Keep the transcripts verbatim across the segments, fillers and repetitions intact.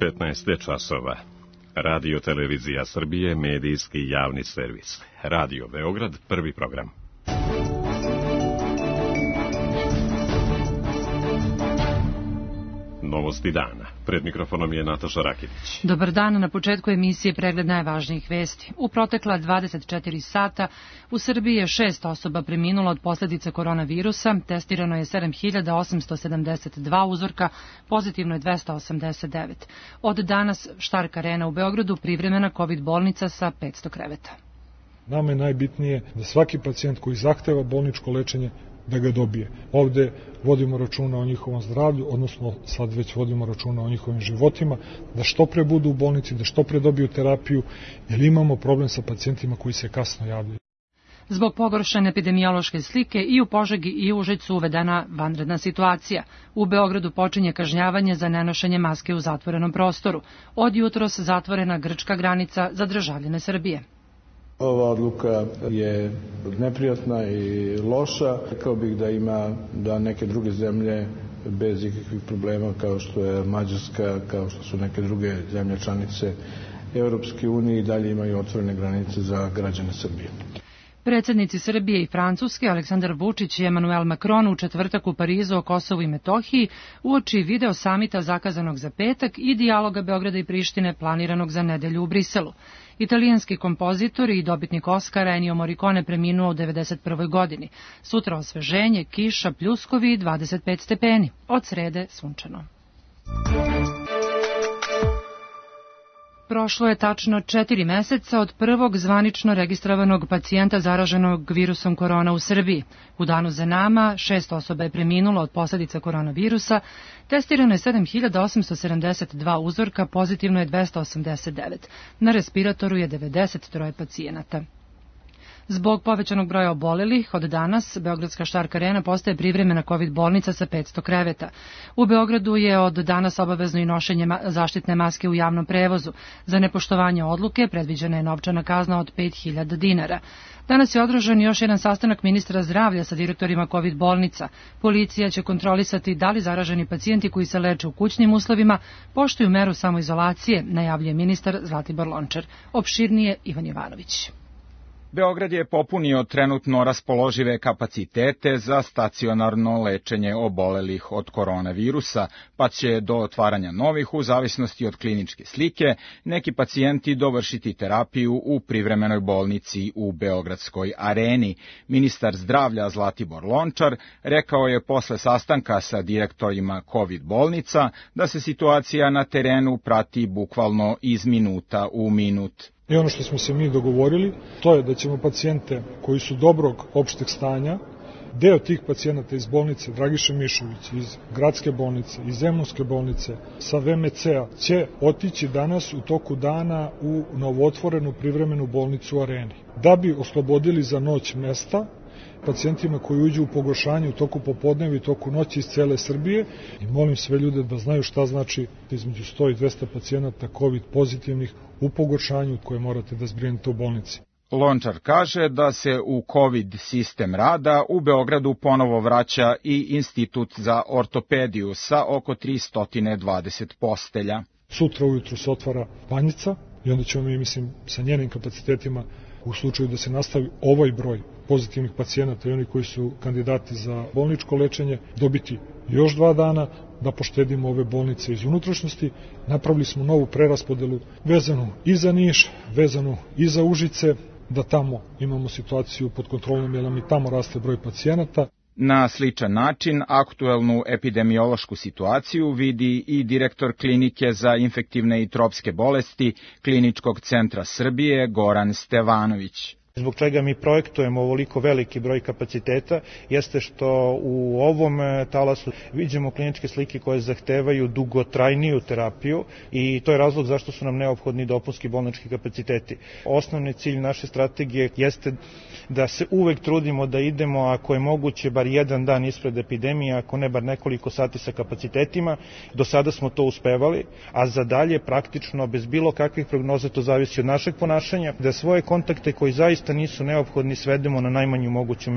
petnaest časova. Radio Televizija Srbije, medijski javni servis. Radio Beograd, prvi program. Novosti dana. Pred mikrofonom je Nataša Rakitić. Dobar dan, na početku emisije pregled najvažnijih vesti. U protekla dvadeset četiri sata u Srbiji je šest osoba preminulo od posljedica koronavirusa, testirano je sedam hiljada osamsto sedamdeset dva uzorka, pozitivno je dvesta osamdeset devet. Od danas Štark Arena u Beogradu privremena kovid bolnica sa petsto kreveta. Nama je najbitnije da svaki pacijent koji zahteva bolničko lečenje da ga dobije. Ovde vodimo računa o njihovom zdravlju, odnosno sad već vodimo računa o njihovim životima, da što pre budu u bolnici, da što pre dobiju terapiju, jer imamo problem sa pacijentima koji se kasno javljaju. Zbog pogoršane epidemiološke slike i u Požegi i u Užicu uvedena vanredna situacija. U Beogradu počinje kažnjavanje za nenošenje maske u zatvorenom prostoru. Od jutros zatvorena grčka granica za državljane Srbije. Ova odluka je neprijatna i loša. Rekao bih da ima da neke druge zemlje bez ikakvih problema kao što je Mađarska, kao što su neke druge zemlje članice Europske unije i dalje imaju otvorene granice za građane Srbije. Predsjednici Srbije i Francuske, Aleksandar Vučić i Emmanuel Macron u četvrtak u Parizu o Kosovu i Metohiji uoči video samita zakazanog za petak i dijaloga Beograda i Prištine planiranog za nedelju u Briselu. Italijanski kompozitor i dobitnik Oskara Ennio Morricone preminuo u devedeset prvoj godini. Sutra osveženje, kiša, pljuskovi i dvadeset pet stepeni. Od srede sunčano. Prošlo je tačno četiri meseca od prvog zvanično registrovanog pacijenta zaraženog virusom korona u Srbiji. U danu za nama šest osoba je preminulo od posljedica koronavirusa, testirano je sedam hiljada osamsto sedamdeset dva uzorka, pozitivno je dvesta osamdeset devet. Na respiratoru je devedeset tri pacijenata. Zbog povećanog broja obolelih, od danas Beogradska Štark Arena postaje privremena kovid bolnica sa petsto kreveta. U Beogradu je od danas obavezno i nošenje zaštitne maske u javnom prevozu. Za nepoštovanje odluke predviđena je novčana kazna od pet hiljada dinara. Danas je održan još jedan sastanak ministra zdravlja sa direktorima kovid bolnica. Policija će kontrolisati da li zaraženi pacijenti koji se leče u kućnim uslovima poštuju meru samoizolacije, najavljuje ministar Zlatibor Lončar. Opširnije Ivan Jovanović. Beograd je popunio trenutno raspoložive kapacitete za stacionarno lečenje obolelih od koronavirusa, pa će do otvaranja novih, u zavisnosti od kliničke slike, neki pacijenti dovršiti terapiju u privremenoj bolnici u Beogradskoj areni. Ministar zdravlja Zlatibor Lončar rekao je posle sastanka sa direktorima kovid bolnica da se situacija na terenu prati bukvalno iz minuta u minut. I ono što smo se mi dogovorili, to je da ćemo pacijente koji su dobrog opšteg stanja, deo tih pacijenata iz bolnice Dragiše Mišović, iz gradske bolnice, iz Zemunske bolnice, sa V M C-a, će otići danas u toku dana u novootvorenu privremenu bolnicu u Areni. Da bi oslobodili za noć mesta pacijentima koji uđu u pogoršanje u toku popodneva i toku noći iz cele Srbije, i molim sve ljude da znaju šta znači između sto i dvesta pacijenata COVID pozitivnih u pogoršanju koje morate da zbrinete u bolnici. Lončar kaže da se u COVID sistem rada u Beogradu ponovo vraća i Institut za ortopediju sa oko tristo dvadeset postelja. Sutra ujutru se otvara Banjica i onda ćemo mi, mislim, sa njenim kapacitetima, u slučaju da se nastavi ovaj broj pozitivnih pacijenata i oni koji su kandidati za bolničko lečenje, dobiti još dva dana da poštedimo ove bolnice iz unutrašnjosti. Napravili smo novu preraspodelu vezanu i za Niš, vezanu i za Užice, da tamo imamo situaciju pod kontrolom jer nam i tamo raste broj pacijenata. Na sličan način aktuelnu epidemiološku situaciju vidi i direktor klinike za infektivne i tropske bolesti Kliničkog centra Srbije Goran Stevanović. Zbog čega mi projektujemo ovoliko veliki broj kapaciteta jeste što u ovom talasu vidimo kliničke slike koje zahtevaju dugotrajniju terapiju i to je razlog zašto su nam neophodni dopunski bolnički kapaciteti. Osnovni cilj naše strategije jeste da se uvek trudimo da idemo, ako je moguće, bar jedan dan ispred epidemije, ako ne bar nekoliko sati sa kapacitetima. Do sada smo to uspevali, a za dalje praktično bez bilo kakvih prognoza, to zavisi od našeg ponašanja, da svoje kontakte koji zaista nisu neophodni svedemo na najmanju moguću meru.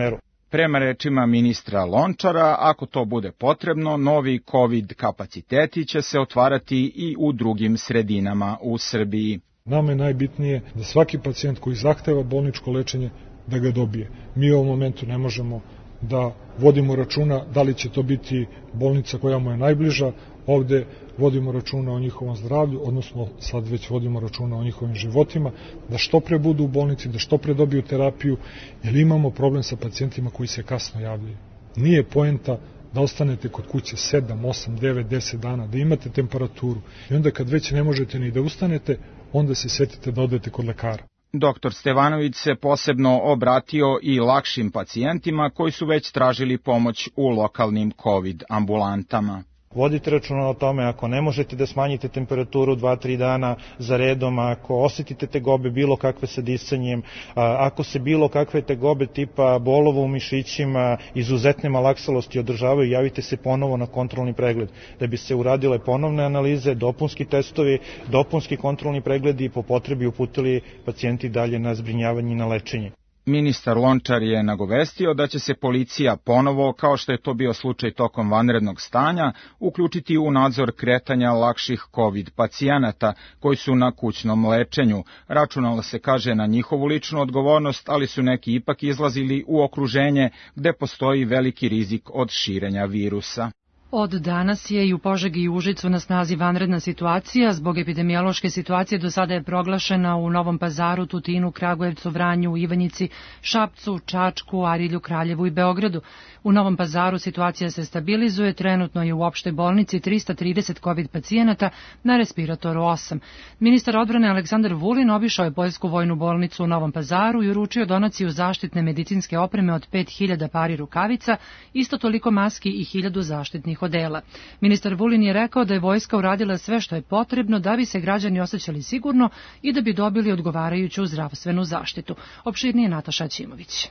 Prema rečima ministra Lončara, ako to bude potrebno, novi COVID kapaciteti će se otvarati i u drugim sredinama u Srbiji. Nama je najbitnije da svaki pacijent koji zahteva bolničko lečenje da ga dobije. Mi u ovom momentu ne možemo da vodimo računa da li će to biti bolnica koja mu je najbliža. Ovde vodimo računa o njihovom zdravlju, odnosno sad već vodimo računa o njihovim životima, da što pre budu u bolnici, da što pre dobiju terapiju, jer imamo problem sa pacijentima koji se kasno javljaju. Nije poenta da ostanete kod kuće sedam, osam, devet, deset dana, da imate temperaturu i onda kad već ne možete ni da ustanete, onda se setite da odete kod lekara. Doktor Stevanović se posebno obratio i lakšim pacijentima koji su već tražili pomoć u lokalnim COVID ambulantama. Vodite računa o tome, ako ne možete da smanjite temperaturu dva do tri dana za redom, ako osetite tegobe bilo kakve sa disanjem, ako se bilo kakve tegobe tipa bolova u mišićima, izuzetne malaksalosti održavaju, javite se ponovo na kontrolni pregled, da bi se uradile ponovne analize, dopunski testovi, dopunski kontrolni pregledi i po potrebi uputili pacijenti dalje na zbrinjavanje i na lečenje. Ministar Lončar je nagovestio da će se policija ponovo, kao što je to bio slučaj tokom vanrednog stanja, uključiti u nadzor kretanja lakših COVID pacijenata koji su na kućnom lečenju. Računalo se, kaže, na njihovu ličnu odgovornost, ali su neki ipak izlazili u okruženje gde postoji veliki rizik od širenja virusa. Od danas je i u Požegi i Užicu na snazi vanredna situacija. Zbog epidemiološke situacije do sada je proglašena u Novom Pazaru, Tutinu, Kragujevcu, Vranju, Ivanjici, Šapcu, Čačku, Arilju, Kraljevu i Beogradu. U Novom Pazaru situacija se stabilizuje, trenutno je u opštoj bolnici trista trideset COVID pacijenata, na respiratoru osam. Ministar odbrane Aleksandar Vulin obišao je Poljsku vojnu bolnicu u Novom Pazaru i uručio donaciju zaštitne medicinske opreme od pet hiljada pari rukavica, isto toliko maski i hiljadu zaštitnih odela. Ministar Vulin je rekao da je vojska uradila sve što je potrebno da bi se građani osjećali sigurno i da bi dobili odgovarajuću zdravstvenu zaštitu. Opširnije Nataša Ćimović.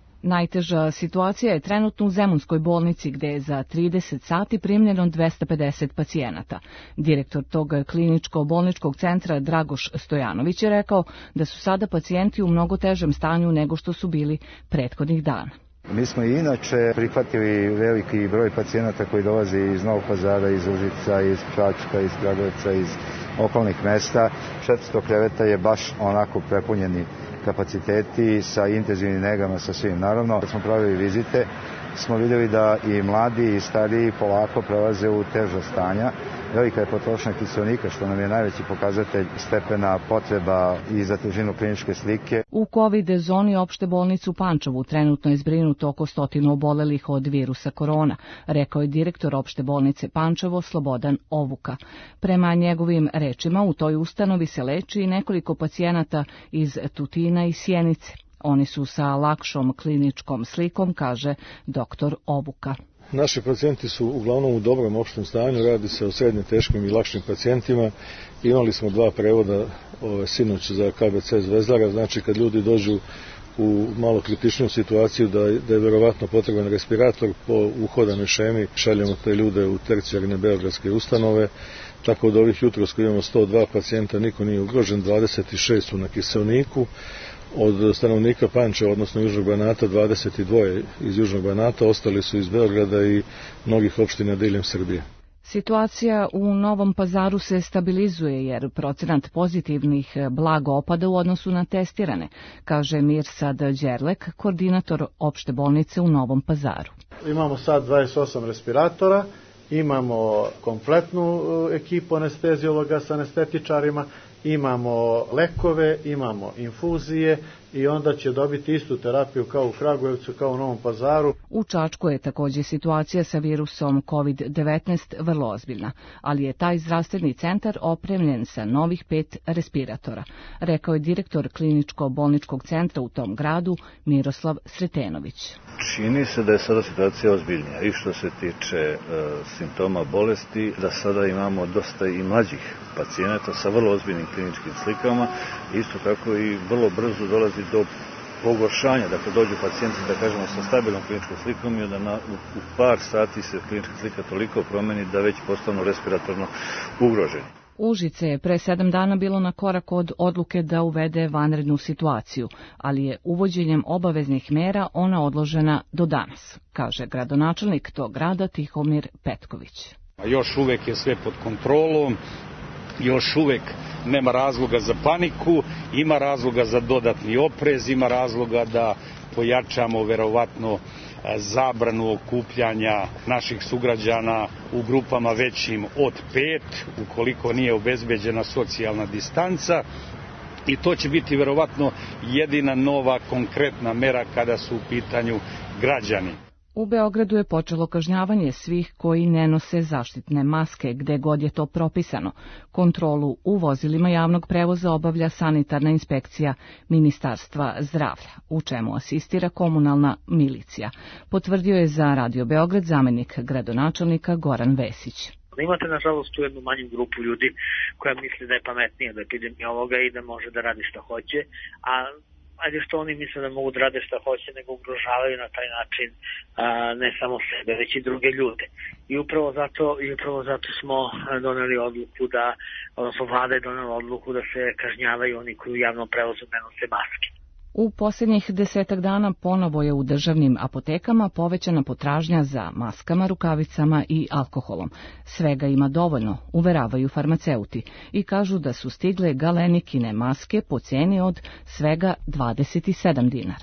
Najteža situacija je trenutno u Zemunskoj bolnici gde je za trideset sati primljeno dvesta pedeset pacijenata. Direktor tog kliničko-bolničkog centra Dragoš Stojanović je rekao da su sada pacijenti u mnogo težem stanju nego što su bili prethodnih dana. Mi smo i inače prihvatili veliki broj pacijenata koji dolaze iz Novog Pazara, iz Užica, iz Čačka, iz Kragujevca, iz okolnih mesta. četiristo kreveta je baš onako prepunjeni kapaciteti sa intenzivnim negama, sa svim. Naravno, kad smo pravili vizite, smo vidjeli da i mladi i stariji polako prelaze u teža stanja. Velika je potrošnja kiseonika, što nam je najveći pokazatelj stepena potreba i za težinu kliničke slike. U COVID zoni opšte bolnice u Pančevu trenutno je zbrinuto oko stotinu obolelih od virusa korona, rekao je direktor opšte bolnice Pančevo Slobodan Ovuka. Prema njegovim rečima, u toj ustanovi se leči i nekoliko pacijenata iz Tutina i Sjenice. Oni su sa lakšom kliničkom slikom, kaže doktor Ovuka. Naši pacijenti su uglavnom u dobrom opštem stanju, radi se o srednje teškim i lakšim pacijentima. Imali smo dva prevoda ove, sinoć za K B C Zvezdara, znači kad ljudi dođu u malo kritičniju situaciju da, da je verovatno potreban respirator, po uhodanoj šemi šaljemo te ljude u tercijarne beogradske ustanove. Tako od ovih jutros koji imamo sto dva pacijenta niko nije ugrožen, dvadeset šest su na kiseoniku. Od stanovnika Pančeva, odnosno Južnog Banata, dvadeset dva iz Južnog Banata, ostali su iz Beograda i mnogih opština diljem Srbije. Situacija u Novom Pazaru se stabilizuje jer procenat pozitivnih blago opada u odnosu na testirane, kaže Mirsad Đerlek, koordinator opšte bolnice u Novom Pazaru. Imamo sad dvadeset osam respiratora, imamo kompletnu ekipu anestezijologa sa anestetičarima, imamo lekove, imamo infuzije i onda će dobiti istu terapiju kao u Kragujevcu, kao u Novom Pazaru. U Čačku je također situacija sa virusom COVID devetnaest vrlo ozbiljna, ali je taj zdravstveni centar opremljen sa novih pet respiratora, rekao je direktor kliničko-bolničkog centra u tom gradu Miroslav Sretenović. Čini se da je sada situacija ozbiljnija i što se tiče e, simptoma bolesti, da sada imamo dosta i mlađih pacijenata sa vrlo ozbiljnim kliničkim slikama, isto tako i vrlo brzo dolazi do pogoršanja, dakle dođu pacijenti, da kažemo, sa stabilnom kliničkom slikom i da na, u, u par sati se klinička slika toliko promeni da već postanu respiratorno ugroženi. Užice je pre sedam dana bilo na korak od odluke da uvede vanrednu situaciju, ali je uvođenjem obaveznih mera ona odložena do danas, kaže gradonačelnik tog grada Tihomir Petković. Još uvek je sve pod kontrolom, još uvek nema razloga za paniku, ima razloga za dodatni oprez, ima razloga da pojačamo verovatno zabranu okupljanja naših sugrađana u grupama većim od pet, ukoliko nije obezbeđena socijalna distanca, i to će biti verovatno jedina nova konkretna mera kada su u pitanju građani. U Beogradu je počelo kažnjavanje svih koji ne nose zaštitne maske gde god je to propisano. Kontrolu u vozilima javnog prevoza obavlja sanitarna inspekcija Ministarstva zdravlja, u čemu asistira komunalna milicija, potvrdio je za Radio Beograd zamenik gradonačelnika Goran Vesić. Imate, nažalost, tu jednu manju grupu ljudi koja misli da je pametnija od epidemiologa i da može da radi šta hoće, a ajde što oni misle da mogu da rade šta hoće, nego ugrožavaju na taj način a, ne samo sebe, već i druge ljude. I upravo zato, i upravo zato smo doneli odluku da, odnosno vlada je donela odluku da se kažnjavaju oni koji u javnom prevozu ne nose maske. U posljednjih desetak dana ponovo je u državnim apotekama povećana potražnja za maskama, rukavicama i alkoholom. Svega ima dovoljno, uveravaju farmaceuti, i kažu da su stigle galenikine maske po cijeni od svega dvadeset sedam dinara.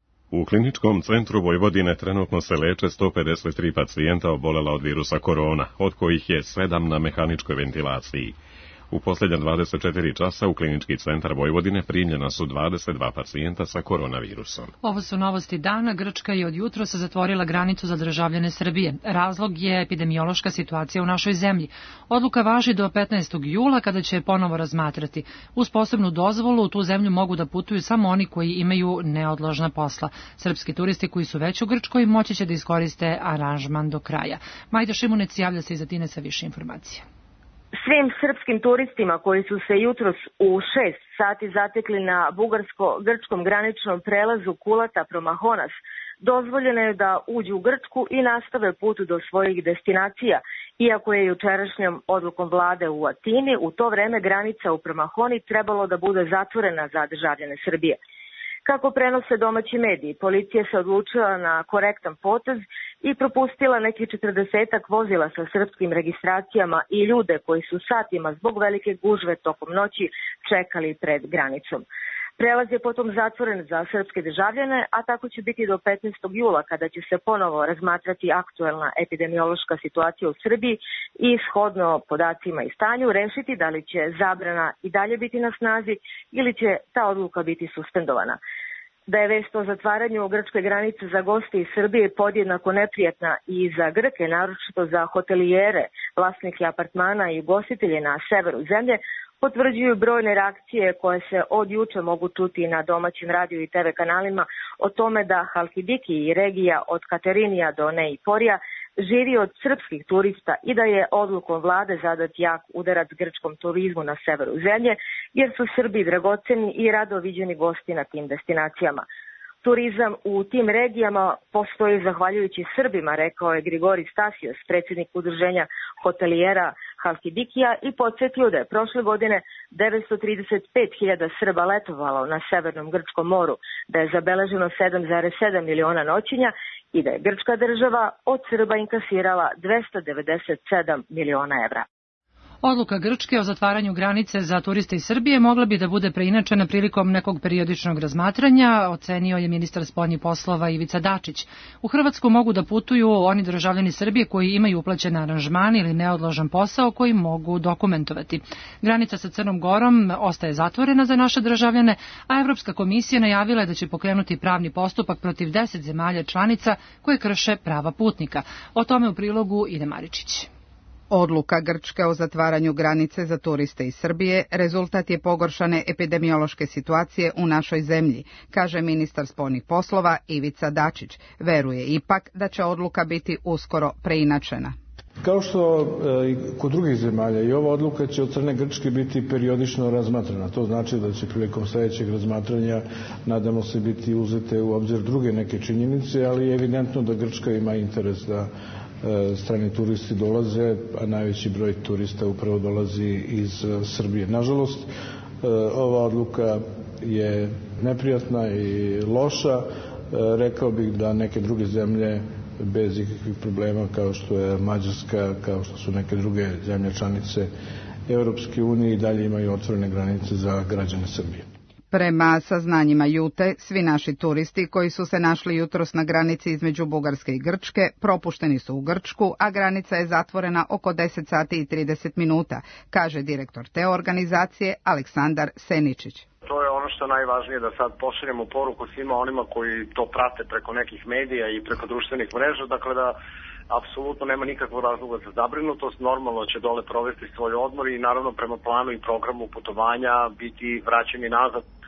U Kliničkom centru Vojvodine trenutno se leče sto pedeset tri pacijenta obolela od virusa korona, od kojih je sedam na mehaničkoj ventilaciji. U posljednja dvadeset četiri časa u Klinički centar Vojvodine primljena su dvadeset dva pacijenta sa koronavirusom. Ovo su novosti dana. Grčka je od jutrosa zatvorila granicu za državljane Srbije. Razlog je epidemiološka situacija u našoj zemlji. Odluka važi do petnaestog jula kada će ponovo razmatrati. Uz posebnu dozvolu u tu zemlju mogu da putuju samo oni koji imaju neodložna posla. Srpski turisti koji su već u Grčkoj moći će da iskoriste aranžman do kraja. Majda Šimunec javlja se iz Atine sa više informacija. Svim srpskim turistima koji su se jutros u šest sati zatekli na bugarsko-grčkom graničnom prelazu Kulata Promahonas, dozvoljeno je da uđu u Grčku i nastave put do svojih destinacija, iako je jučerašnjom odlukom vlade u Atini u to vreme granica u Promahoni trebalo da bude zatvorena za državljane Srbije. Kako prenose domaći mediji, policija se odlučila na korektan potez i propustila nekih četrdesetak vozila sa srpskim registracijama i ljude koji su satima zbog velike gužve tokom noći čekali pred granicom. Prelaz je potom zatvoren za srpske državljane, a tako će biti do petnaestog jula kada će se ponovo razmatrati aktuelna epidemiološka situacija u Srbiji i shodno podacima i stanju rešiti da li će zabrana i dalje biti na snazi ili će ta odluka biti suspendovana. Da je vest o zatvaranju grčke granice za goste iz Srbije podjednako neprijatna i za Grke, naročito za hotelijere, vlasnike apartmana i ugostitelje na severu zemlje, potvrđuju brojne reakcije koje se od juče mogu čuti na domaćim radio i te ve kanalima o tome da Halkidiki i regija od Katerinija do Neiporija živi od srpskih turista i da je odlukom vlade zadat jak udarac grčkom turizmu na severu zemlje, jer su Srbi dragoceni i rado viđeni gosti na tim destinacijama. Turizam u tim regijama postoji zahvaljujući Srbima, rekao je Grigori Stasios, predsjednik udruženja hotelijera Halkidikija, i podsjetio da je prošle godine devetsto trideset pet hiljada Srba letovalo na severnom Grčkom moru, da je zabeleženo sedam zarez sedam miliona noćenja i da je grčka država od Srba inkasirala dvesta devedeset sedam miliona evra. Odluka Grčke o zatvaranju granice za turiste iz Srbije mogla bi da bude preinačena prilikom nekog periodičnog razmatranja, ocenio je ministar spoljnih poslova Ivica Dačić. U Hrvatsku mogu da putuju oni državljani Srbije koji imaju uplaćen aranžman ili neodložan posao koji mogu dokumentovati. Granica sa Crnom Gorom ostaje zatvorena za naše državljane, a Evropska komisija najavila je da će pokrenuti pravni postupak protiv deset zemalja članica koje krše prava putnika. O tome u prilogu Ide Maričić. Odluka Grčke o zatvaranju granice za turiste iz Srbije rezultat je pogoršane epidemiološke situacije u našoj zemlji, kaže ministar spoljnih poslova Ivica Dačić. Veruje ipak da će odluka biti uskoro preinačena. Kao što e, kod drugih zemalja i ova odluka će od strane Grčke biti periodično razmatrana. To znači da će prilikom sledećeg razmatranja, nadamo se, biti uzete u obzir druge neke činjenice, ali je evidentno da Grčka ima interes da e, strani turisti dolaze, a najveći broj turista upravo dolazi iz e, Srbije. Nažalost, e, ova odluka je neprijatna i loša. E, rekao bih da neke druge zemlje bez ikakvih problema, kao što je Mađarska, kao što su neke druge zemlje članice Europske unije, i dalje imaju otvorene granice za građane Srbije. Prema saznanjima Jute, svi naši turisti koji su se našli jutros na granici između Bugarske i Grčke propušteni su u Grčku, a granica je zatvorena oko deset sati i trideset minuta, kaže direktor te organizacije Aleksandar Seničić. To je ono što je najvažnije, da sad pošaljemo poruku svima onima koji to prate preko nekih medija i preko društvenih mreža, dakle da apsolutno nema nikakvog razloga za zabrinutost, normalno će dole provesti svoj odmor i naravno prema planu i programu putovanja biti vraćeni nazad. Uh,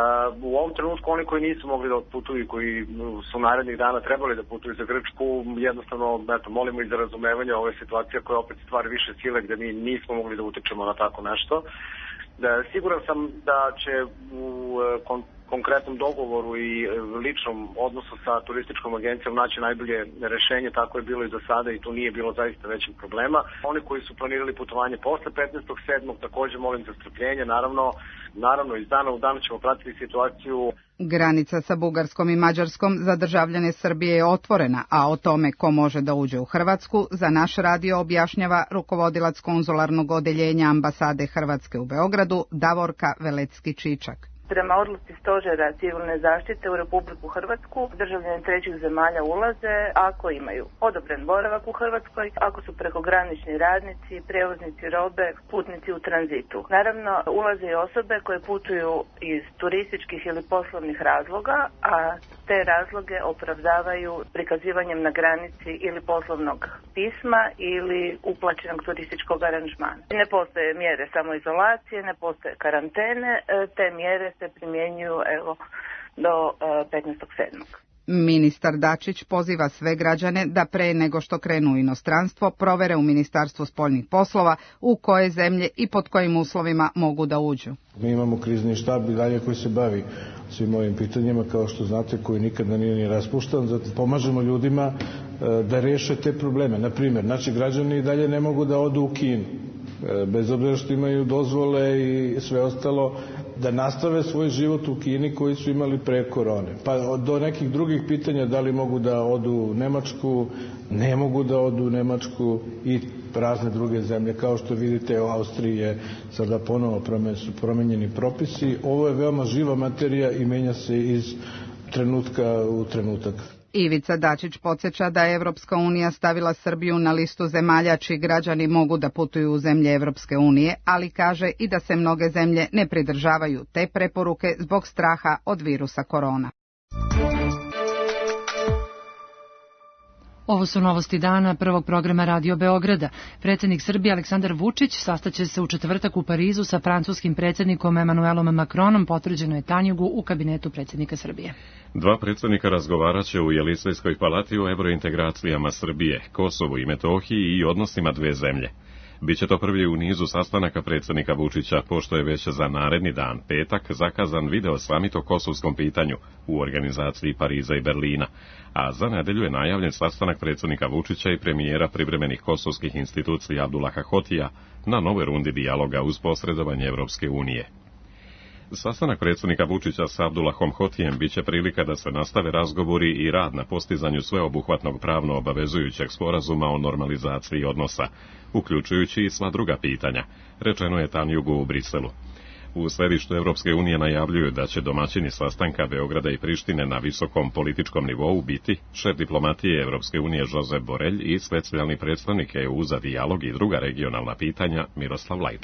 u ovom trenutku oni koji nisu mogli da otputuju i koji su narednih dana trebali da putuju za Grčku, jednostavno eto, molimo i za razumevanje ove situacije koja opet stvari više sile gde mi nismo mogli da utičemo na tako nešto. Da, siguran sam da će u kon, konkretnom dogovoru i ličnom odnosu sa turističkom agencijom naći najbolje rešenje, tako je bilo i do sada i tu nije bilo zaista većih problema. Oni koji su planirali putovanje posle petnaestog sedmog takođe molim za strpljenje, naravno, naravno iz dana u dan ćemo pratiti situaciju. Granica sa Bugarskom i Mađarskom za državljane Srbije je otvorena, a o tome ko može da uđe u Hrvatsku za naš radio objašnjava rukovodilac konzularnog odeljenja ambasade Hrvatske u Beogradu Davorka Velecki-Čičak. Prema odluci Stožera civilne zaštite u Republiku Hrvatsku, državljani trećih zemalja ulaze ako imaju odobren boravak u Hrvatskoj, ako su prekogranični radnici, prevoznici robe, putnici u tranzitu. Naravno, ulaze i osobe koje putuju iz turističkih ili poslovnih razloga, a te razloge opravdavaju prikazivanjem na granici ili poslovnog pisma ili uplaćenog turističkog aranžmana. Ne postoje mjere samoizolacije, ne postoje karantene, te mjere se primjenjuju evo, do petnaestog sedmog Ministar Dačić poziva sve građane da pre nego što krenu u inostranstvo provere u Ministarstvu spoljnih poslova u koje zemlje i pod kojim uslovima mogu da uđu. Mi imamo krizni štab i dalje koji se bavi svim ovim pitanjima, kao što znate, koji nikada nije ni raspuštan. Zato pomažemo ljudima da reše te probleme. Naprimjer, naši građani i dalje ne mogu da odu u Kinu, bez obzira što imaju dozvole i sve ostalo, da nastave svoj život u Kini koji su imali pre korone. Pa do nekih drugih pitanja, da li mogu da odu u Nemačku, ne mogu da odu u Nemačku i razne druge zemlje. Kao što vidite, u Austriji je sada ponovo promenjeni propisi. Ovo je veoma živa materija i menja se iz trenutka u trenutak. Ivica Dačić podsjeća da je Evropska unija stavila Srbiju na listu zemalja čiji građani mogu da putuju u zemlje Evropske unije, ali kaže i da se mnoge zemlje ne pridržavaju te preporuke zbog straha od virusa korona. Ovo su novosti dana prvog programa Radio Beograda. Predsjednik Srbije Aleksandar Vučić sastaće se u četvrtak u Parizu sa francuskim predsjednikom Emanuelom Macronom, potvrđeno je Tanjugu u kabinetu predsjednika Srbije. Dva predsjednika razgovaraće u Jelisejskoj palati o evrointegracijama Srbije, Kosovu i Metohiji i odnosima dve zemlje. Biće to prvi u nizu sastanaka predsjednika Vučića, pošto je već za naredni dan, petak, zakazan video samit o kosovskom pitanju u organizaciji Pariza i Berlina, a za nedelju je najavljen sastanak predsjednika Vučića i premijera privremenih kosovskih institucija Abdullaha Hotija na novoj rundi dijaloga uz posredovanje Evropske unije. Sastanak predsjednika Vučića sa Abdullahom Hotijem biće prilika da se nastave razgovori i rad na postizanju sveobuhvatnog pravno obavezujućeg sporazuma o normalizaciji odnosa, uključujući i sva druga pitanja, rečeno je Tanjugu u Briselu. U središtu Evropske unije najavljuju da će domaćini sastanka Beograda i Prištine na visokom političkom nivou biti šef diplomatije Evropske unije Josep Borelj i specijalni predstavnik E U za dijalog i druga regionalna pitanja Miroslav Lajčak.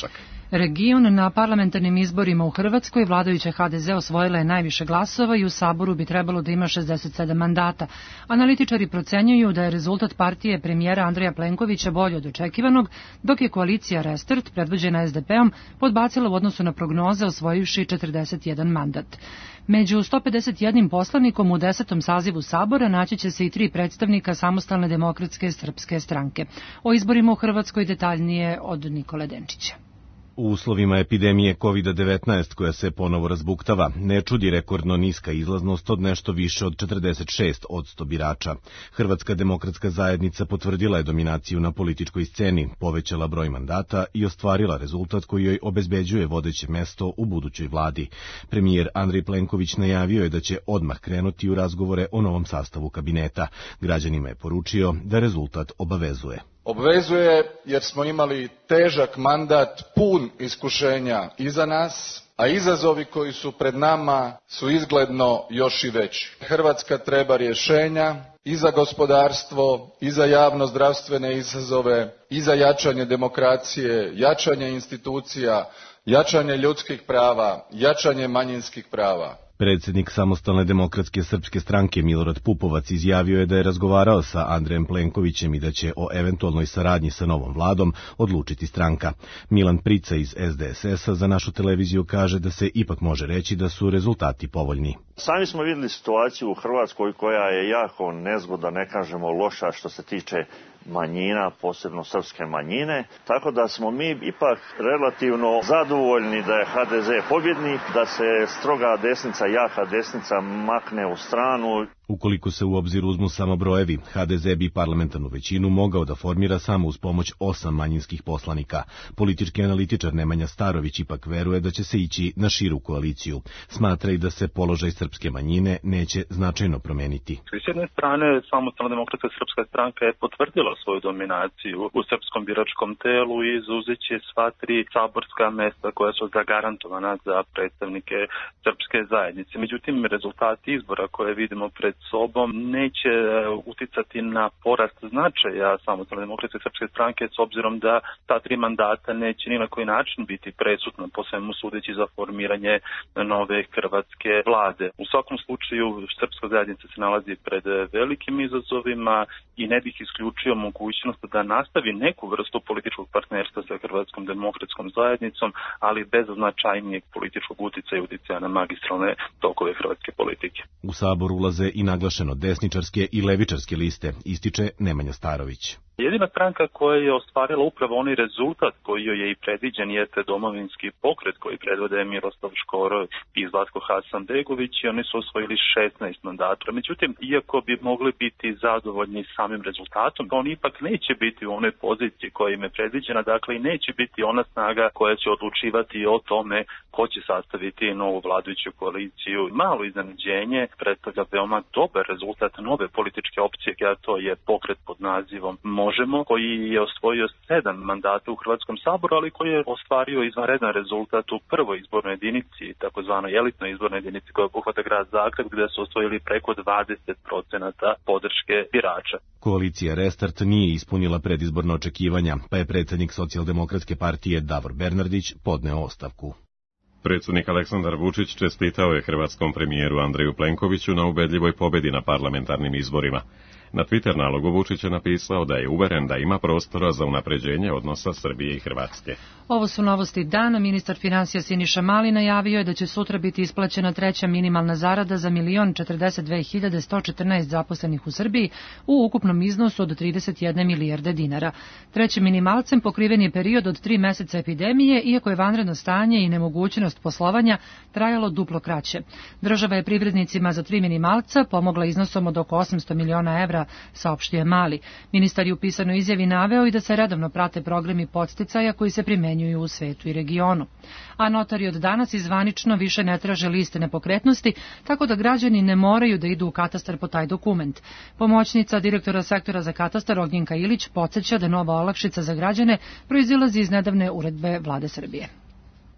Region na parlamentarnim izborima u Hrvatskoj vladajuća ha de ze osvojila je najviše glasova i u Saboru bi trebalo da ima šezdeset sedam mandata. Analitičari procenjuju da je rezultat partije premijera Andreja Plenkovića bolji od očekivanog, dok je koalicija Restart, predvođena es de pe-om, podbacila u odnosu na prognoze osvojivši četrdeset jedan mandat. Među sto pedeset jednim poslanikom u desetom sazivu Sabora naći će se i tri predstavnika Samostalne demokratske srpske stranke. O izborima u Hrvatskoj detaljnije od Nikole Denčića. U uslovima epidemije kovid devetnaest koja se ponovo razbuktava, ne čudi rekordno niska izlaznost od nešto više od četrdeset šest posto birača. Hrvatska demokratska zajednica potvrdila je dominaciju na političkoj sceni, povećala broj mandata i ostvarila rezultat koji joj obezbeđuje vodeće mesto u budućoj vladi. Premijer Andrej Plenković najavio je da će odmah krenuti u razgovore o novom sastavu kabineta. Građanima je poručio da rezultat obavezuje. Obvezuje jer smo imali težak mandat pun iskušenja iza nas, a izazovi koji su pred nama su izgledno još i veći. Hrvatska treba rješenja i za gospodarstvo, i za javno-zdravstvene izazove, i za jačanje demokracije, jačanje institucija, jačanje ljudskih prava, jačanje manjinskih prava. Predsjednik Samostalne demokratske srpske stranke Milorad Pupovac izjavio je da je razgovarao sa Andrejem Plenkovićem i da će o eventualnoj saradnji sa novom vladom odlučiti stranka. Milan Prica iz es de es es-a za našu televiziju kaže da se ipak može reći da su rezultati povoljni. Sami smo vidjeli situaciju u Hrvatskoj koja je jako nezgodna, ne kažemo loša što se tiče manjina, posebno srpske manjine, tako da smo mi ipak relativno zadovoljni da je ha de ze pobjednik, da se stroga desnica, jaka desnica makne u stranu. Ukoliko se u obzir uzmu samo brojevi, ha de ze bi parlamentarnu većinu mogao da formira samo uz pomoć osam manjinskih poslanika. Politički analitičar Nemanja Starović ipak veruje da će se ići na širu koaliciju. Smatra i da se položaj srpske manjine neće značajno promeniti. S jedne strane, Samostalna demokratska srpska stranka je potvrdila svoju dominaciju u srpskom biračkom telu i zauzeće sva tri saborska mesta koja su zagarantovana za predstavnike srpske zajednice. Međutim, rezultati izbora koje vidimo pred sobom neće uticati na porast značaja Samostalne demokratske srpske stranke s obzirom da ta tri mandata neće ni na koji način biti presudna po svemu sudeći za formiranje nove hrvatske vlade. U svakom slučaju srpska zajednica se nalazi pred velikim izazovima i ne bih isključio mogućnost da nastavi neku vrstu političkog partnerstva sa Hrvatskom demokratskom zajednicom, ali bez značajnijeg političkog uticaja i uticaja na magistralne tokove hrvatske politike. U Sabor ulaze i naglašeno desničarske i levičarske liste, ističe Nemanja Starović. Jedina stranka koja je ostvarila upravo onaj rezultat koji joj je i predviđen jeste Domovinski pokret koji predvode Miroslav Škoro i Zlatko Hasanbegović i oni su osvojili šesnaest mandata. Međutim, iako bi mogli biti zadovoljni samim rezultatom, oni ipak neće biti u onoj poziciji koja im je predviđena, dakle i neće biti ona snaga koja će odlučivati o tome ko će sastaviti novu vladajuću koaliciju. Malo iznenađenje predstavlja veoma dobar rezultat nove političke opcije, a to je pokret pod nazivom Možemo, koji je osvojio sedam mandata u Hrvatskom saboru, ali koji je ostvario izvanredan rezultat u prvoj izbornoj jedinici, takozvanoj elitnoj izbornoj jedinici koja obuhvata grad Zagreb, gde su osvojili preko dvadeset procenata podrške birača. Koalicija Restart nije ispunila predizborna očekivanja, pa je predsjednik Socijaldemokratske partije Davor Bernardić podneo ostavku. Predsjednik Aleksandar Vučić čestitao je hrvatskom premijeru Andreju Plenkoviću na ubedljivoj pobedi na parlamentarnim izborima. Na Twitter nalogu Vučić je napisao da je uveren da ima prostora za unapređenje odnosa Srbije i Hrvatske. Ovo su novosti dana. Ministar finansija Siniša Mali najavio je da će sutra biti isplaćena treća minimalna zarada za milion četrdeset dve hiljade sto četrnaest zaposlenih u Srbiji u ukupnom iznosu od trideset jedne milijarde dinara. Trećim minimalcem pokriven je period od tri meseca epidemije, iako je vanredno stanje i nemogućnost poslovanja trajalo duplo kraće. Država je privrednicima za tri minimalca pomogla iznosom od oko osamsto miliona evra, saopštio je Mali. Ministar je u pisanoj izjavi naveo i da se redovno prate programi podsticaja koji se primenjuju u svetu i regionu. A notari od danas izvanično više ne traže liste nepokretnosti, tako da građani ne moraju da idu u katastar po taj dokument. Pomoćnica direktora sektora za katastar Ognjenka Ilić podsjeća da nova olakšica za građane proizilazi iz nedavne uredbe Vlade Srbije.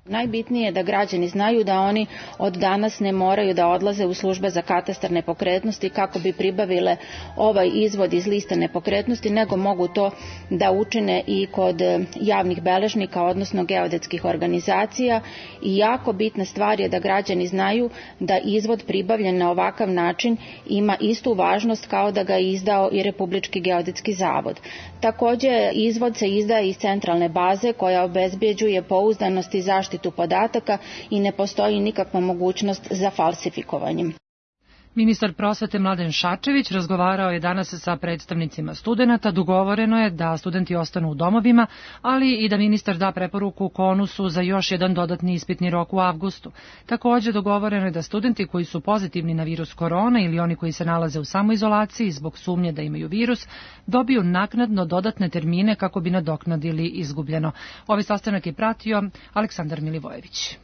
Najbitnije je da građani znaju da oni od danas ne moraju da odlaze u službe za katastar nepokretnosti kako bi pribavile ovaj izvod iz liste nepokretnosti, nego mogu to da učine i kod javnih beležnika, odnosno geodetskih organizacija. I jako bitna stvar je da građani znaju da izvod pribavljen na ovakav način ima istu važnost kao da ga je izdao i Republički geodetski zavod. Takođe, izvod se izdaje iz centralne baze koja obezbeđuje pouzdanost i zaštitu podataka i ne postoji nikakva mogućnost za falsifikovanjem. Ministar prosvete Mladen Šarčević razgovarao je danas sa predstavnicima studenata. Dogovoreno je da studenti ostanu u domovima, ali i da ministar da preporuku KONUS-u za još jedan dodatni ispitni rok u avgustu. Takođe dogovoreno je da studenti koji su pozitivni na virus korona ili oni koji se nalaze u samoizolaciji zbog sumnje da imaju virus, dobiju naknadno dodatne termine kako bi nadoknadili izgubljeno. Ovaj sastanak je pratio Aleksandar Milivojević.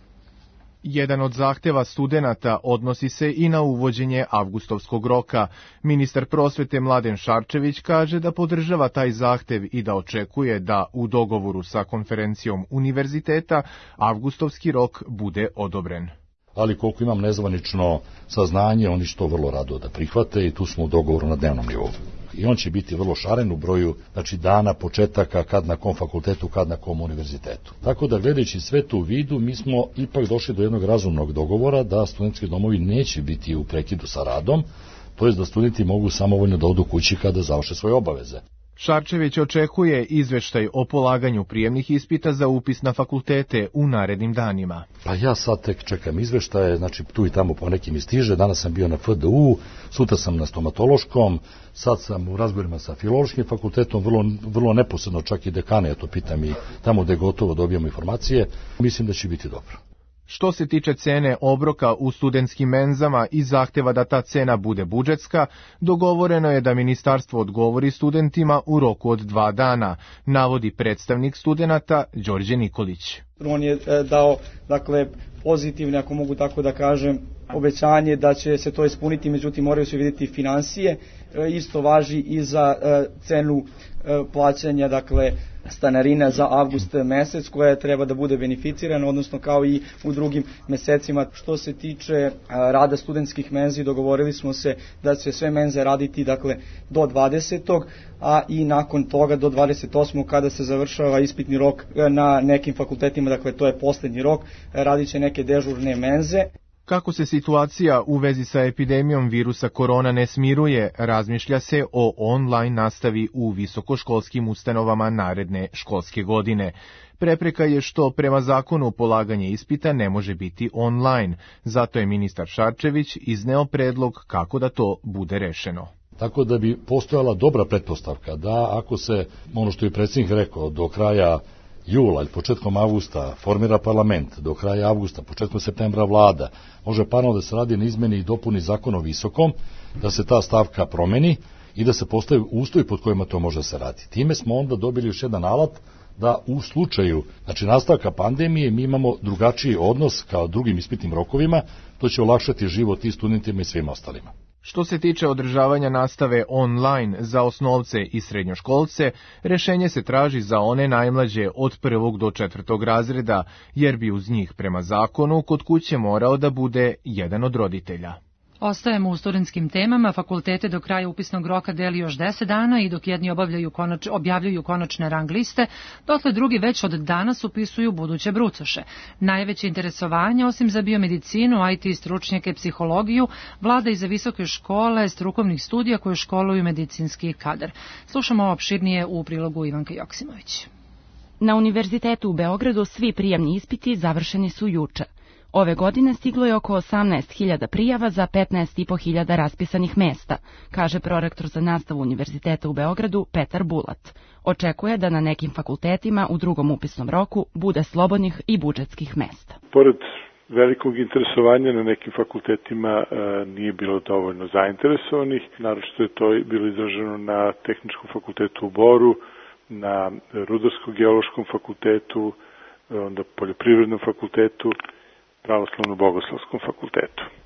Jedan od zahteva studenata odnosi se i na uvođenje avgustovskog roka. Ministar prosvete Mladen Šarčević kaže da podržava taj zahtev i da očekuje da u dogovoru sa konferencijom univerziteta avgustovski rok bude odobren. Ali koliko imam nezvanično saznanje, oni što vrlo rado da prihvate i tu smo u dogovoru na dnevnom nivou. I on će biti vrlo šaren u broju, znači dana, početaka, kad na kom fakultetu, kad na kom univerzitetu. Tako da gledajući sve to u vidu, mi smo ipak došli do jednog razumnog dogovora da studentski domovi neće biti u prekidu sa radom, to je da studenti mogu samovoljno da odu kući kada završe svoje obaveze. Šarčević očekuje izveštaj o polaganju prijemnih ispita za upis na fakultete u narednim danima. Pa ja sad tek čekam izveštaje, znači tu i tamo po nekim istiže, danas sam bio na F D U, sutra sam na stomatološkom, sad sam u razgovorima sa filološkim fakultetom, vrlo, vrlo neposredno čak i dekane, ja to pitam i tamo gde gotovo dobijamo informacije, mislim da će biti dobro. Što se tiče cene obroka u studentskim menzama i zahteva da ta cena bude budžetska, dogovoreno je da ministarstvo odgovori studentima u roku od dva dana, navodi predstavnik studenata Đorđe Nikolić. On je dao, dakle, pozitivne, ako mogu tako da kažem, obećanje da će se to ispuniti, međutim moraju se vidjeti finansije. Isto važi i za cenu plaćanja, dakle, stanarina za avgust mesec koja treba da bude beneficirana, odnosno kao i u drugim mesecima. Što se tiče rada studentskih menzi, dogovorili smo se da će sve menze raditi, dakle, do dvadesetog a i nakon toga do dvadeset osmog kada se završava ispitni rok na nekim fakultetima, dakle to je poslednji rok, radit će neke dežurne menze. Kako se situacija u vezi sa epidemijom virusa korona ne smiruje, razmišlja se o online nastavi u visokoškolskim ustanovama naredne školske godine. Prepreka je što prema zakonu polaganje ispita ne može biti online, zato je ministar Šarčević izneo predlog kako da to bude rešeno. Tako da bi postojala dobra pretpostavka da ako se, ono što je predsjednik rekao, do kraja jula ili početkom avgusta formira parlament, do kraja avgusta, početkom septembra vlada, može paralelno da se radi na izmeni i dopuni zakona o visokom, da se ta stavka promeni i da se postavi uslovi pod kojima to može da se radi. Time smo onda dobili još jedan alat da u slučaju, znači nastavka pandemije, mi imamo drugačiji odnos kao drugim ispitnim rokovima, to će olakšati život i studentima i svim ostalima. Što se tiče održavanja nastave online za osnovce i srednjoškolce, rešenje se traži za one najmlađe od prvog do četvrtog razreda, jer bi uz njih prema zakonu kod kuće morao da bude jedan od roditelja. Ostajemo u studentskim temama. Fakultete do kraja upisnog roka deli još deset dana i dok jedni obavljaju konač, objavljuju konačne rang liste, dotle drugi već od danas upisuju buduće brucoše. Najveće interesovanje, osim za biomedicinu, I T stručnjake, psihologiju, vlada i za visoke škole strukovnih studija koje školuju medicinski kadar. Slušamo opširnije u prilogu Ivanka Joksimović. Na Univerzitetu u Beogradu svi prijemni ispiti završeni su juče. Ove godine stiglo je oko osamnaest hiljada prijava za petnaest i po hiljada raspisanih mesta, kaže prorektor za nastavu Univerziteta u Beogradu Petar Bulat. Očekuje da na nekim fakultetima u drugom upisnom roku bude slobodnih i budžetskih mesta. Pored velikog interesovanja na nekim fakultetima e, nije bilo dovoljno zainteresovanih, naročito je to bilo izraženo na Tehničkom fakultetu u Boru, na Rudarsko-geološkom fakultetu, onda Poljoprivrednom fakultetu, Pravoslavno-bogoslovskom fakultetu.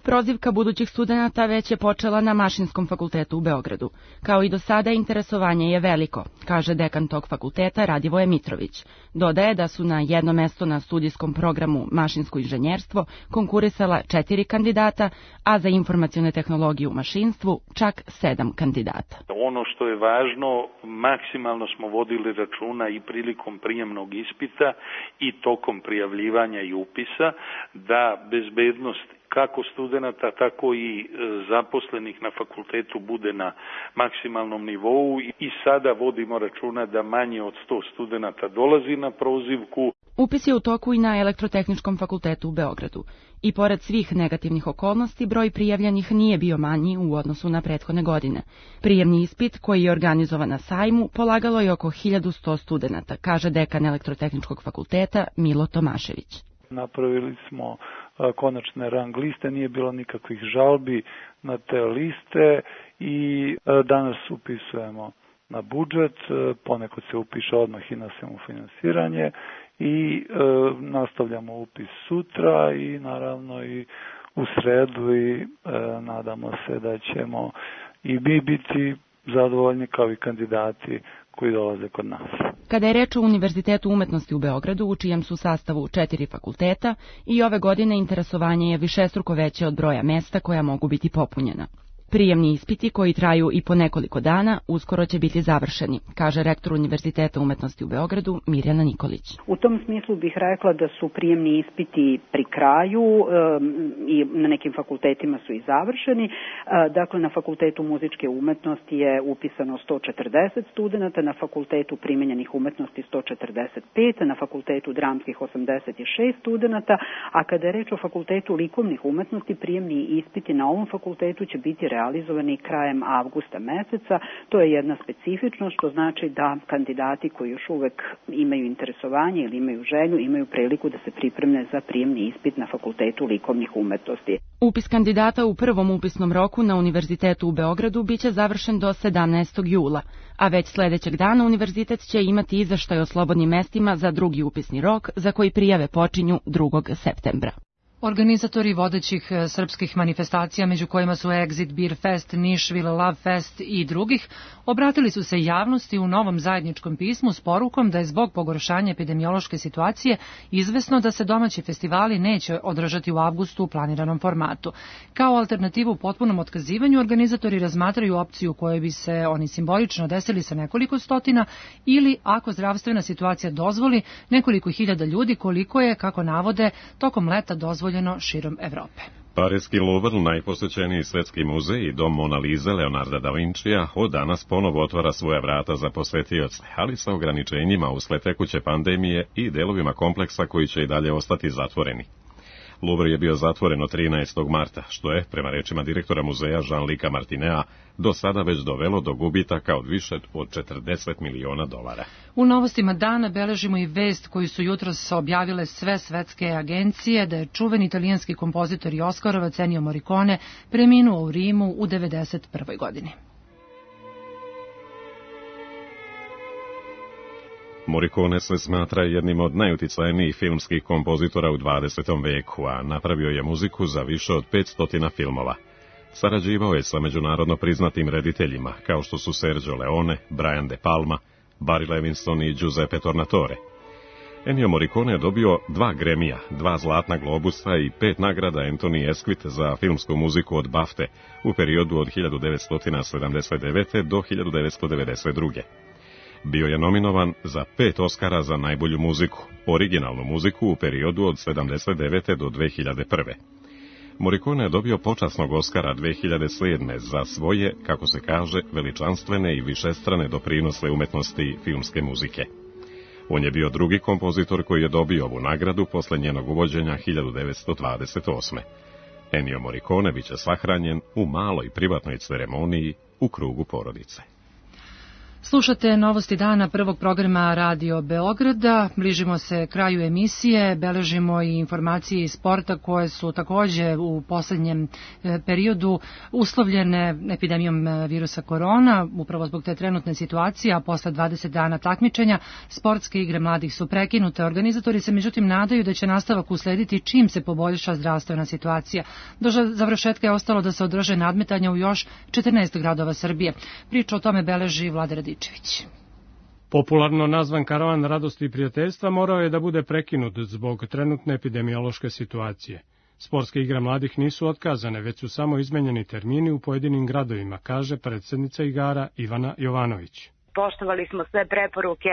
Prozivka budućih studenata već je počela na Mašinskom fakultetu u Beogradu. Kao i do sada, interesovanje je veliko, kaže dekan tog fakulteta Radivoje Mitrović. Dodaje da su na jedno mesto na studijskom programu Mašinsko inženjerstvo konkurisala četiri kandidata, a za informacione tehnologije u mašinstvu čak sedam kandidata. Ono što je važno, maksimalno smo vodili računa i prilikom prijemnog ispita i tokom prijavljivanja i upisa da bezbednost kako studenata, tako i zaposlenih na fakultetu bude na maksimalnom nivou i sada vodimo računa da manje od sto studenata dolazi na prozivku. Upis je u toku i na Elektrotehničkom fakultetu u Beogradu. I pored svih negativnih okolnosti, broj prijavljenih nije bio manji u odnosu na prethodne godine. Prijemni ispit, koji je organizovan na sajmu, polagalo je oko hiljadu sto studenata, kaže dekan Elektrotehničkog fakulteta Milo Tomašević. Napravili smo konačne rang liste, nije bilo nikakvih žalbi na te liste i danas upisujemo na budžet, ponekad se upiše odmah i na samofinansiranje i e, nastavljamo upis sutra i naravno i u sredu i e, nadamo se da ćemo i mi biti zadovoljni kao i kandidati koji dolaze kod nas. Kada je reč o Univerzitetu umetnosti u Beogradu, u čijem su sastavu četiri fakulteta, i ove godine interesovanje je višestruko veće od broja mesta koja mogu biti popunjena. Prijemni ispiti, koji traju i po nekoliko dana, uskoro će biti završeni, kaže rektor Univerziteta umetnosti u Beogradu Mirjana Nikolić. U tom smislu bih rekla da su prijemni ispiti pri kraju i na nekim fakultetima su i završeni. Dakle, na Fakultetu muzičke umetnosti je upisano sto četrdeset studenata, na Fakultetu primenjenih umetnosti sto četrdeset pet, na Fakultetu dramskih osamdeset šest studenata, a kada je reč o Fakultetu likovnih umetnosti, prijemni ispiti na ovom fakultetu će biti realizovani krajem avgusta meseca. To je jedna specifičnost, što znači da kandidati koji još uvek imaju interesovanje ili imaju želju, imaju priliku da se pripreme za prijemni ispit na Fakultetu likovnih umetnosti. Upis kandidata u prvom upisnom roku na Univerzitetu u Beogradu biće završen do sedamnaestog jula, a već sledećeg dana univerzitet će imati izveštaj o slobodnim mestima za drugi upisni rok, za koji prijave počinju drugog septembra. Organizatori vodećih srpskih manifestacija, među kojima su Exit Beer Fest, Nišville Love Fest i drugih, obratili su se javnosti u novom zajedničkom pismu s porukom da je zbog pogoršanja epidemiološke situacije izvesno da se domaći festivali neće održati u avgustu u planiranom formatu. Kao alternativu u potpunom otkazivanju, organizatori razmatraju opciju u kojoj bi se oni simbolično desili sa nekoliko stotina ili, ako zdravstvena situacija dozvoli, nekoliko hiljada ljudi, koliko je, kako navode, tokom leta dozvoljeno širom Evrope. Pariski Louvre, najposećeniji svetski muzej i dom Mona Lise Leonarda da Vincija, od danas ponovo otvara svoja vrata za posetioce, ali sa ograničenjima usled tekuće pandemije i delovima kompleksa koji će i dalje ostati zatvoreni. Louvre je bio zatvoren od trinaestog marta, što je, prema rečima direktora muzeja Jean-Luca Martinea, do sada već dovelo do gubitaka od više od četrdeset miliona dolara. U novostima dana beležimo i vest koju su jutros objavile sve svetske agencije da je čuveni italijanski kompozitor i Oskarovac Ennio Morricone preminuo u Rimu u devedeset prvoj godini. Morricone se smatra jednim od najuticajnijih filmskih kompozitora u dvadesetom veku, a napravio je muziku za više od petsto filmova. Sarađivao je sa međunarodno priznatim rediteljima, kao što su Sergio Leone, Brian De Palma, Barry Levinson i Giuseppe Tornatore. Ennio Morricone je dobio dva Gramija, dva Zlatna globusa i pet nagrada Anthony Esquith za filmsku muziku od Bafte u periodu od hiljadu devetsto sedamdeset devete. do hiljadu devetsto devedeset druge. Bio je nominovan za pet Oskara za najbolju muziku, originalnu muziku u periodu od sedamdeset devete. do dve hiljade prve. Morricone je dobio počasnog Oskara dve hiljade sedme. za svoje, kako se kaže, veličanstvene i višestrane doprinose umetnosti filmske muzike. On je bio drugi kompozitor koji je dobio ovu nagradu posle njenog uvođenja hiljadu devetsto dvadeset osme. Ennio Morricone biće sahranjen u maloj privatnoj ceremoniji u krugu porodice. Slušate novosti dana prvog programa Radio Beograda. Bližimo se kraju emisije, beležimo i informacije iz sporta koje su takođe u poslednjem periodu uslovljene epidemijom virusa korona. Upravo zbog te trenutne situacije, a posle dvadeset dana takmičenja, sportske igre mladih su prekinute. Organizatori se međutim nadaju da će nastavak uslediti čim se poboljša zdravstvena situacija. Do završetka je ostalo da se održe nadmetanja u još četrnaest gradova Srbije. Priča o tome beleži Vlada Radičević. Popularno nazvan karavan radosti i prijateljstva morao je da bude prekinut zbog trenutne epidemiološke situacije. Sportske igre mladih nisu otkazane, već su samo izmenjeni termini u pojedinim gradovima, kaže predsednica igara Ivana Jovanović. Poštovali smo sve preporuke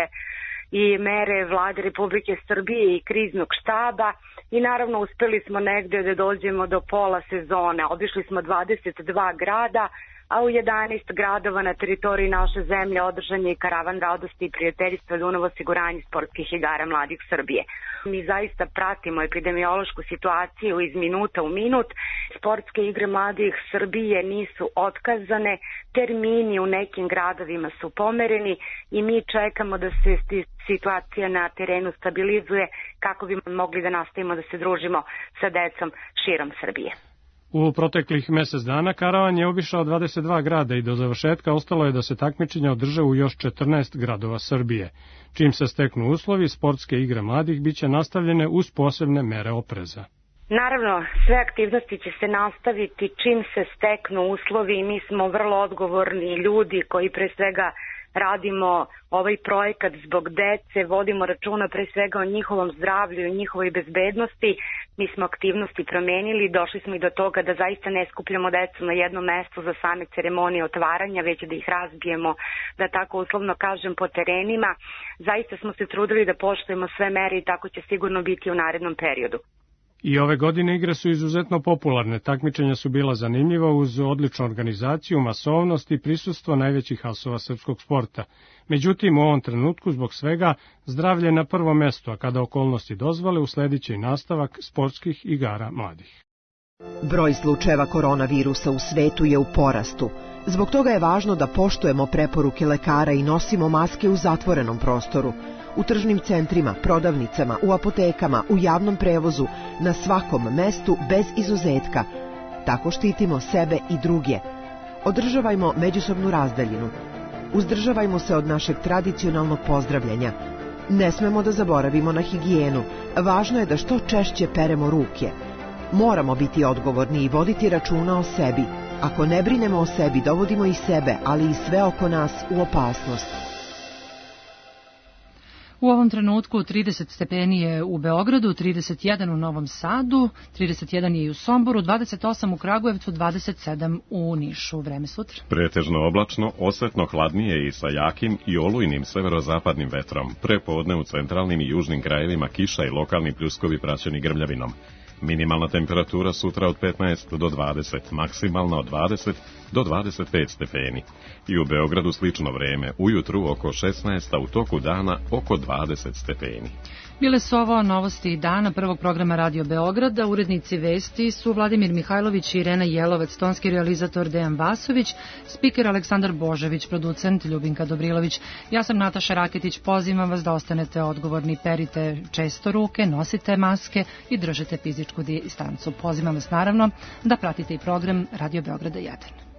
i mere Vlade Republike Srbije i kriznog štaba i naravno uspeli smo negde da dođemo do pola sezone. Obišli smo dvadeset dva grada, a u jedanaest gradova na teritoriji naše zemlje održan je i karavan radosti i prijateljstva Dunav osiguranje sportskih igara mladih Srbije. Mi zaista pratimo epidemiološku situaciju iz minuta u minut. Sportske igre mladih Srbije nisu otkazane, termini u nekim gradovima su pomereni i mi čekamo da se situacija na terenu stabilizuje kako bi mogli da nastavimo da se družimo sa decom širom Srbije. U proteklih mesec dana karavan je obišao dvadeset dva grada i do završetka ostalo je da se takmičenja održe u još četrnaest gradova Srbije. Čim se steknu uslovi, sportske igre mladih biće nastavljene uz posebne mere opreza. Naravno, sve aktivnosti će se nastaviti čim se steknu uslovi i mi smo vrlo odgovorni ljudi koji pre svega radimo ovaj projekat zbog dece, vodimo računa pre svega o njihovom zdravlju i njihovoj bezbednosti. Mi smo aktivnosti promenili, došli smo i do toga da zaista ne skupljamo decu na jednom mestu za same ceremonije otvaranja, već da ih razbijemo, da tako uslovno kažem, po terenima. Zaista smo se trudili da poštujemo sve mere i tako će sigurno biti u narednom periodu. I ove godine igre su izuzetno popularne, takmičenja su bila zanimljiva uz odličnu organizaciju, masovnost i prisustvo najvećih asova srpskog sporta. Međutim, u ovom trenutku, zbog svega, zdravlje je na prvom mestu, a kada okolnosti dozvole, usledit će i nastavak sportskih igara mladih. Broj slučajeva koronavirusa u svetu je u porastu. Zbog toga je važno da poštujemo preporuke lekara i nosimo maske u zatvorenom prostoru. U tržnim centrima, prodavnicama, u apotekama, u javnom prevozu, na svakom mestu bez izuzetka. Tako štitimo sebe i druge. Održavajmo međusobnu razdaljinu. Uzdržavajmo se od našeg tradicionalnog pozdravljanja. Ne smemo da zaboravimo na higijenu. Važno je da što češće peremo ruke. Moramo biti odgovorni i voditi računa o sebi. Ako ne brinemo o sebi, dovodimo i sebe, ali i sve oko nas u opasnost. U ovom trenutku trideset stepeni je u Beogradu, trideset jedan u Novom Sadu, trideset jedan je i u Somboru, dvadeset osam u Kragujevcu, dvadeset sedam u Nišu. Vreme sutra. Pretežno oblačno, osetno hladnije i sa jakim i olujnim severozapadnim vetrom. Prepodne u centralnim i južnim krajevima kiša i lokalni pljuskovi praćeni grmljavinom. Minimalna temperatura sutra od petnaest do dvadeset, maksimalna od dvadeset do dvadeset pet stepeni. I u Beogradu slično vreme, ujutru oko šesnaest, a u toku dana oko dvadeset stepeni. Bile su ovo novosti dana prvog programa Radio Beograda. Urednici vesti su Vladimir Mihajlović i Irena Jelovac, tonski realizator Dejan Vasović, spiker Aleksandar Božević, producent Ljubinka Dobrilović. Ja sam Nataša Raketić, pozivam vas da ostanete odgovorni, perite često ruke, nosite maske i držite fizičku distancu. Pozivam vas naravno da pratite i program Radio Beograda jedan.